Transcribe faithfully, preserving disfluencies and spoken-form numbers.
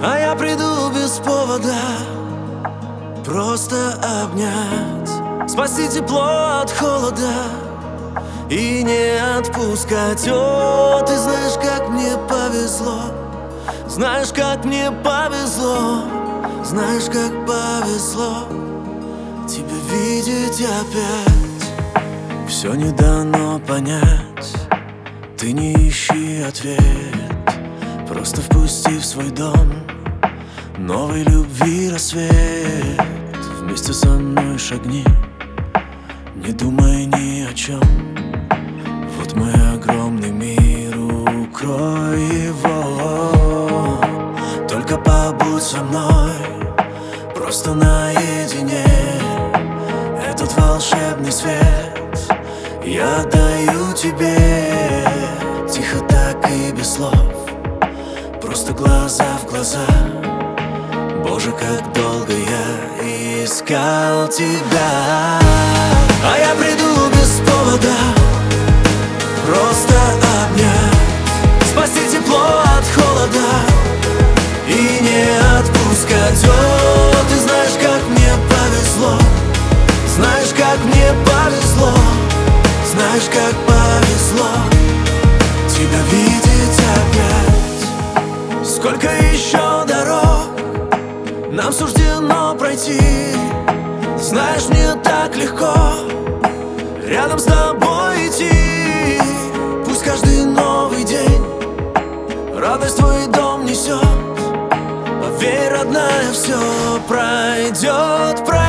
А я приду без повода просто обнять, спасти тепло от холода и не отпускать. О, ты знаешь, как мне повезло, знаешь, как мне повезло, знаешь, как повезло тебя видеть опять. Все не дано понять, ты не ищи ответ, просто впусти в свой дом новой любви рассвет. Вместе со мной шагни, не думай ни о чем. Вот мой огромный мир, укрой его. Только побудь со мной, просто наедине. Этот волшебный свет я даю тебе, тихо так и без слов, просто глаза в глаза. Боже, как долго я искал тебя. А я приду без повода просто обнять, спасти тепло от холода и не отпускать. О, ты знаешь, как мне повезло, знаешь, как мне повезло, знаешь, как повезло тебя видеть опять. Сколько еще дорог нам суждено пройти, знаешь, мне так легко рядом с тобой идти. Пусть каждый новый день радость твой дом несет, поверь, родная, все пройдет, пройдет.